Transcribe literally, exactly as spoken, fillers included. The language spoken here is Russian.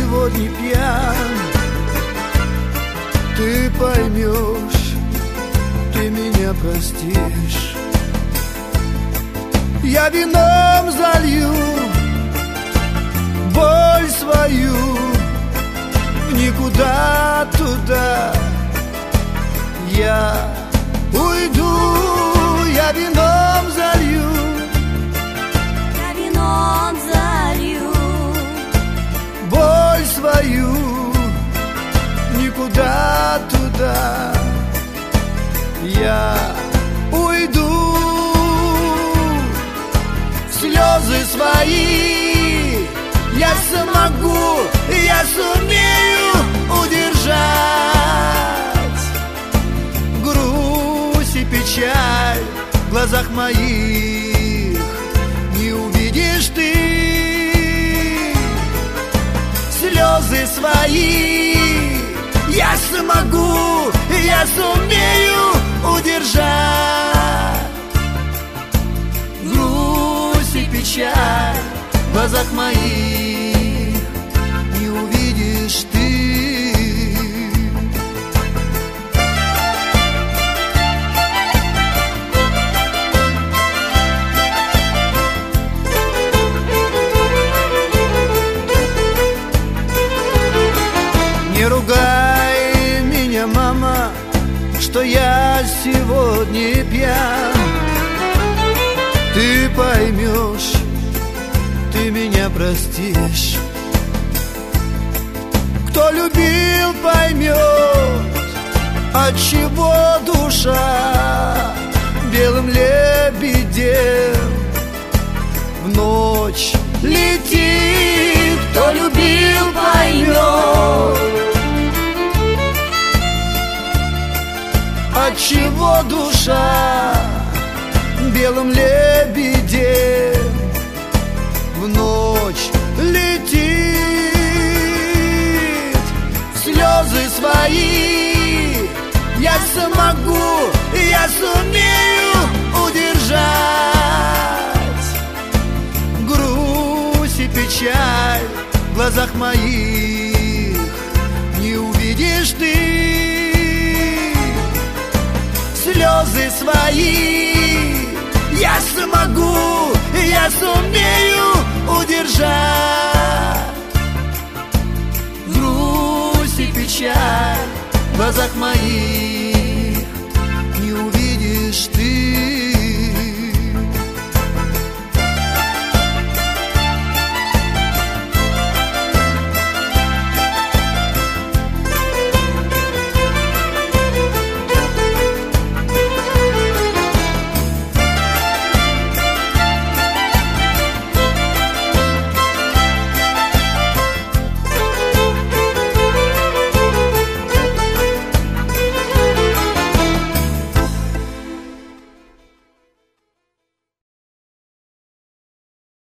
сегодня пьян. Ты поймешь, ты меня простишь. Я вином залью боль свою никуда туда. Я уйду, я вином залью, я вином залью боль свою никуда туда. Я уйду, слезы свои я смогу, я сумею удержать. Грусть и печаль в глазах моих не увидишь ты. Слезы свои я смогу, я сумею удержать. Грусть и печаль в глазах моих не увидишь ты. Не ругай меня, мама, что я сегодня пьян. Ты поймешь, ты меня простишь. Кто любил, поймет, отчего душа белым лебедем в ночь летит. Кто любил, поймет, отчего душа белым лебедем в ночь летит. Слезы свои я смогу, я сумею удержать. Грусть и печаль в глазах моих не увидишь ты. Слезы свои я смогу, я сумею удержать. Грусть и печаль в глазах моих